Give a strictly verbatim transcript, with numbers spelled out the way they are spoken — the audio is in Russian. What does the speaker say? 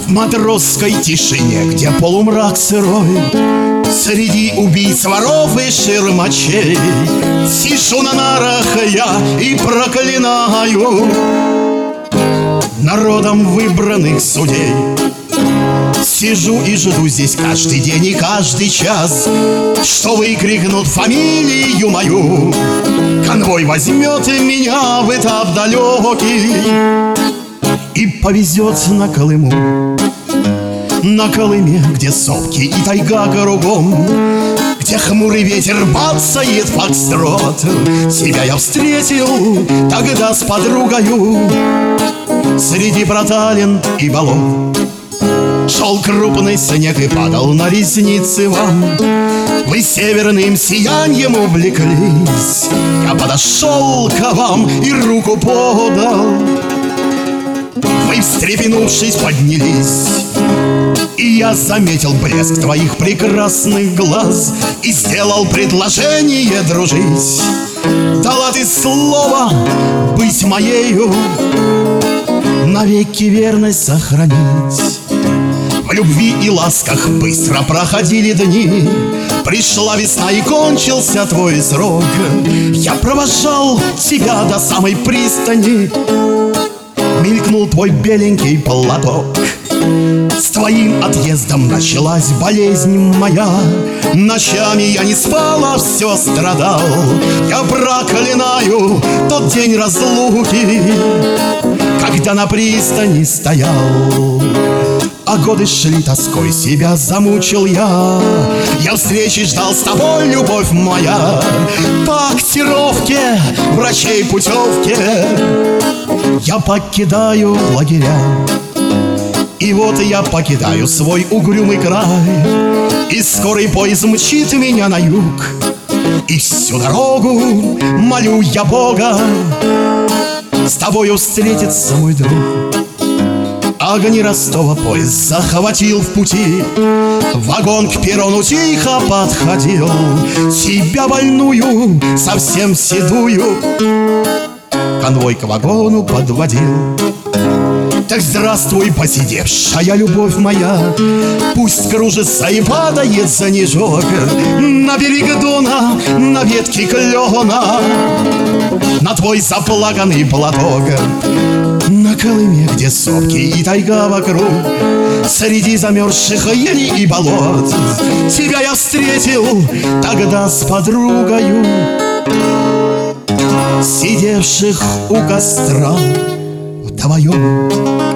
В матросской тишине, где полумрак сырой, среди убийц, воров и ширмачей, сижу на нарах я и проклинаю народом выбранных судей. Сижу и жду здесь каждый день и каждый час, что выкрикнут фамилию мою. Конвой возьмет меня в этап далекий и повезет на Колыму. На Колыме, где сопки и тайга кругом, где хмурый ветер бацает фокстрот, себя я встретил тогда с подругою среди проталин и болот. Шел крупный снег и падал на ресницы вам, вы северным сиянием увлеклись. Я подошел к вам и руку подал, вы, встрепенувшись, поднялись. И я заметил блеск твоих прекрасных глаз и сделал предложение дружить. Дала ты слово быть моею, навеки верность сохранить. В любви и ласках быстро проходили дни, пришла весна и кончился твой срок. Я провожал тебя до самой пристани, мелькнул твой беленький платок. С твоим отъездом началась болезнь моя, ночами я не спал, а все страдал. Я проклинаю тот день разлуки, когда на пристани стоял. А годы шли тоской, себя замучил я. Я встречи ждал с тобой, любовь моя, по актировке, врачей путевке. Я покидаю лагеря, и вот я покидаю свой угрюмый край, и скорый поезд мчит меня на юг, и всю дорогу молю я Бога с тобою встретиться, мой друг. Огни Ростова поезд захватил в пути, вагон к перрону тихо подходил, тебя больную, совсем седую, конвой к вагону подводил. Так здравствуй, посидевшая любовь моя, пусть кружится и падает снежок на берег Дона, на ветке клена, на твой заплаканный платок. На Колыме, где сопки и тайга вокруг, среди замерзших елей и болот, тебя я встретил тогда с подругою, сидевших у костра вдвоем.